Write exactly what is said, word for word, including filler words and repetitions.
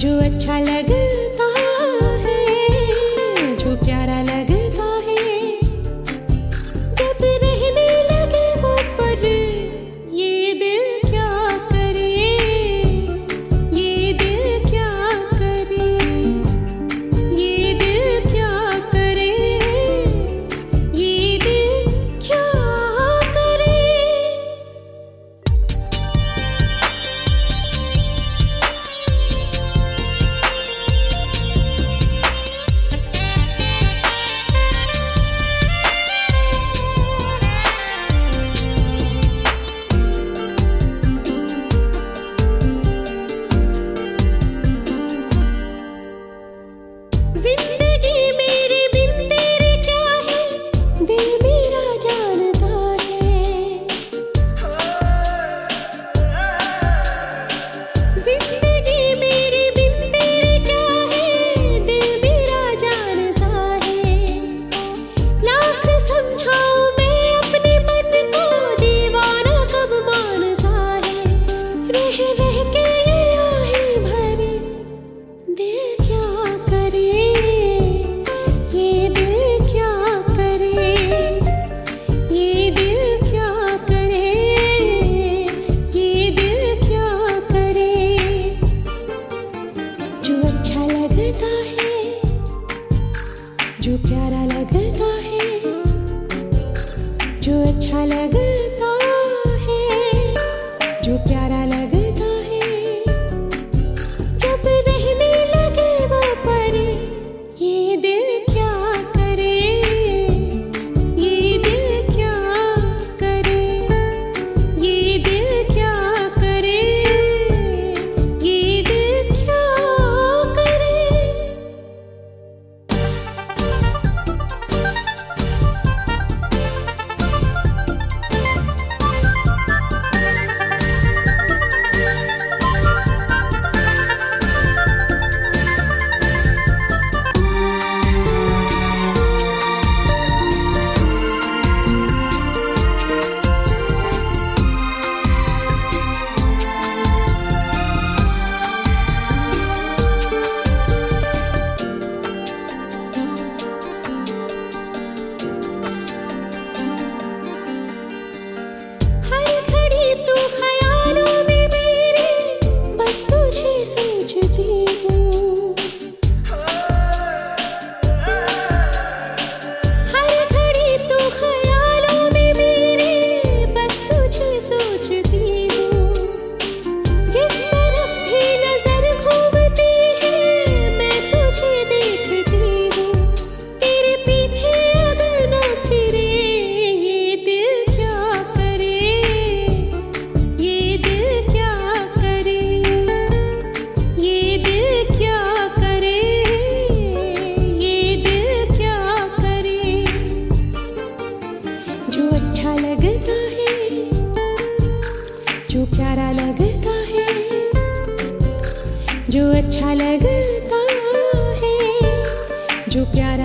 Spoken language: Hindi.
जो अच्छा लगता है, जो प्यारा लगता है, जब रहने लगे वो पर ये दिल क्या करे, ये दिल क्या करे, ये दिल क्या करे, ये दिल क्या करे। जिंदगी मेरी बिन तेरे क्या है, दिल मेरा जानता है। जिंदगी मेरी बिन तेरे क्या है, दिल मेरा जानता है। लाख समझाऊं मैं अपने मन को, दीवाना कब मानता है। रह रह के ये आहें भरी, दिल क्या करे, ये दिल क्या करे, ये दिल क्या करे, ये दिल क्या करे। जो अच्छा लगता है, जो प्यारा लगता है, जो अच्छा लगता है, जो प्यारा लगता है, जब रहने लगे वो पर ये दिल क्या करे, ये दिल क्या करे, ये दिल क्या करे, ये दिल क्या करे। हर घड़ी तू ख्यालों में मेरे, बस तुझे सोचती हूँ। हर घड़ी तू ख्यालों में मेरे, बस तुझे सोचती हूँ। जिस तरफ भी नजर घूमती है, मैं तुझे देखती हूँ। तेरे पीछे अगर न फिरे, ये दिल क्या करे, ये दिल क्या करे, ये दिल क्या करे, ये दिल क्या करे। जो अच्छा लगता है, जो प्यारा लगता है, जो अच्छा लगता है, जो प्यारा